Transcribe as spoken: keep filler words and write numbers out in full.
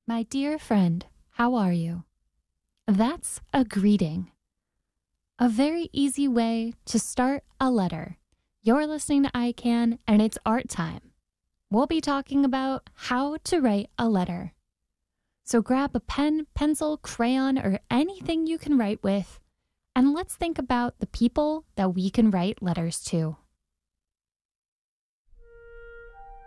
My dear friend, how are you? That's a greeting. A very easy way to start a letter. You're listening to I CAN, and it's art time. We'll be talking about how to write a letter. So grab a pen, pencil, crayon, or anything you can write with, and let's think about the people that we can write letters to.